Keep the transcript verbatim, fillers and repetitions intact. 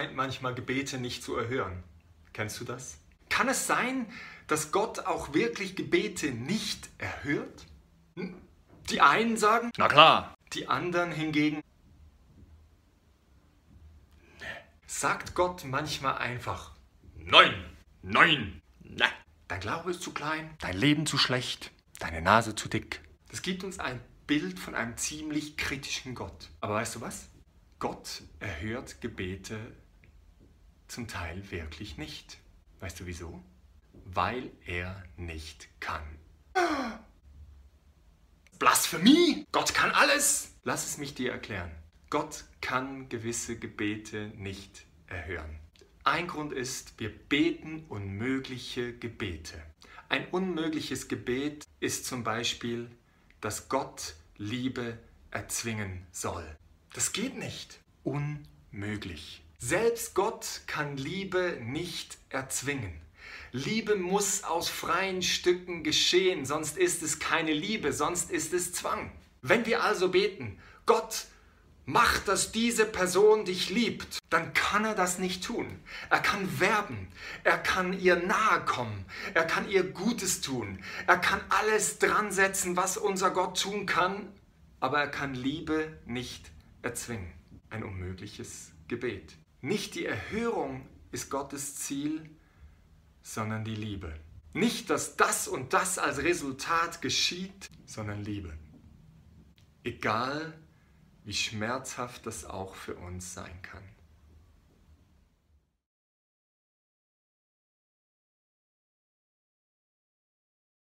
scheint manchmal Gebete nicht zu erhören. Kennst du das? Kann es sein, dass Gott auch wirklich Gebete nicht erhört? Die einen sagen, na klar. Die anderen hingegen, sagt Gott manchmal einfach, Nein, nein, ne. dein Glaube ist zu klein, Dein Leben zu schlecht, deine Nase zu dick. das gibt uns ein Bild von einem ziemlich kritischen Gott. Aber weißt du was? Gott erhört Gebete zum Teil wirklich nicht. Weißt du wieso? Weil er nicht kann. Blasphemie! Gott kann alles! Lass es mich dir erklären. Gott kann gewisse Gebete nicht erhören. Ein Grund ist, wir beten unmögliche Gebete. Ein unmögliches Gebet ist zum Beispiel, dass Gott Liebe erzwingen soll. Das geht nicht. Unmöglich. Selbst Gott kann Liebe nicht erzwingen. Liebe muss aus freien Stücken geschehen, sonst ist es keine Liebe, sonst ist es Zwang. Wenn wir also beten, Gott, mach, dass diese Person dich liebt, dann kann er das nicht tun. Er kann werben, er kann ihr nahe kommen, er kann ihr Gutes tun, er kann alles dran setzen, was unser Gott tun kann, aber er kann Liebe nicht erzwingen. Ein unmögliches Gebet. Nicht die Erhörung ist Gottes Ziel, sondern die Liebe. Nicht, dass das und das als Resultat geschieht, sondern Liebe. Egal, wie schmerzhaft das auch für uns sein kann.